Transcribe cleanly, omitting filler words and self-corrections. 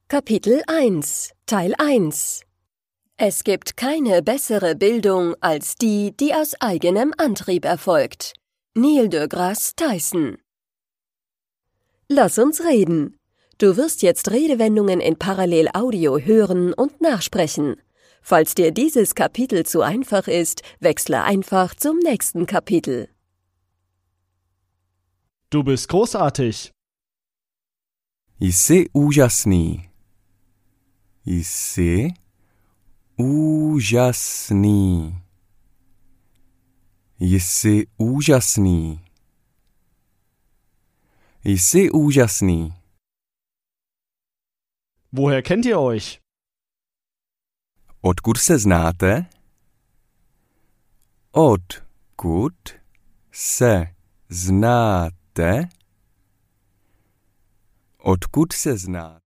Kapitel 1, Teil 1. Es gibt keine bessere Bildung als die, die aus eigenem Antrieb erfolgt. Neil deGrasse Tyson. Lass uns reden. Du wirst jetzt Redewendungen in Parallelaudio hören und nachsprechen. Falls dir dieses Kapitel zu einfach ist, wechsle einfach zum nächsten Kapitel. Du bist großartig. Jsi úžasný. Jsi úžasný. Jsi úžasný. Jsi úžasný. Woher kennt ihr euch? Odkud se znáte? Odkud se znáte? Odkud se znáte?